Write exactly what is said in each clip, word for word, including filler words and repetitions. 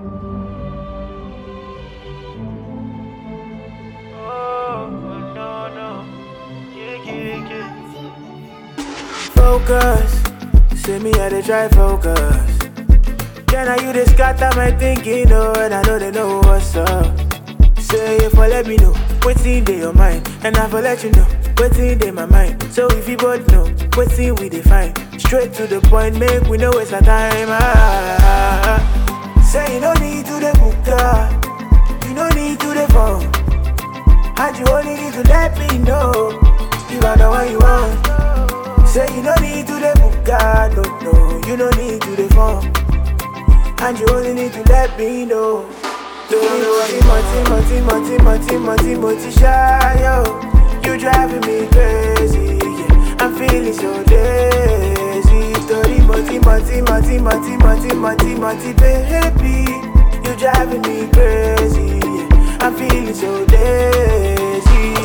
Focus, say me how they try focus. Can I you they scatter my thinking, oh, and I know they know what's up. Say if I let me know, what's in your mind, and I will let you know, what's in my mind. So if you both know, what's in we define, straight to the point, make we know waste our time. Ah, say you no need to the book, you no need to the phone, and you only need to let me know, you are the one you want. Say you no need to the book, no, no, you no need to the phone, and you only need to let me know. Moti, moti, moti, moti, moti, moti, shy, yo. You driving me crazy, yeah. I'm feeling so lazy. Tori, moti, moti, moti, moti, moti, moti, moti, baby. You driving me crazy, yeah. I'm feeling so lazy,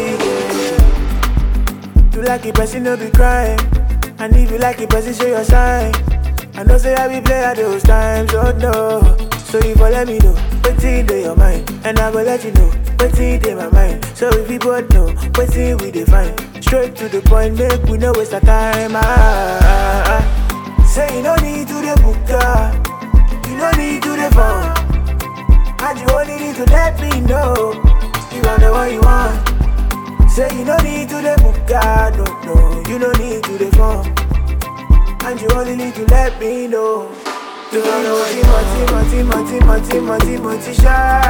yeah. You like it, person no be crying. And if you like it, person show your sign. I know say I be play at those times, oh no. So if you let me know, what's in your mind, and I will let you know, what's in my mind. So if you both know, what's in we define, straight to the point, make we know waste our time. Ah, ah, ah. Say you no need to the book, you no need to the phone, and you only need to let me know, you are the one you want. Say you no need to the book, no, no, you no need to the phone, and you only need to let me know. You don't know what moti, moti, moti, moti, moti, moti, shy,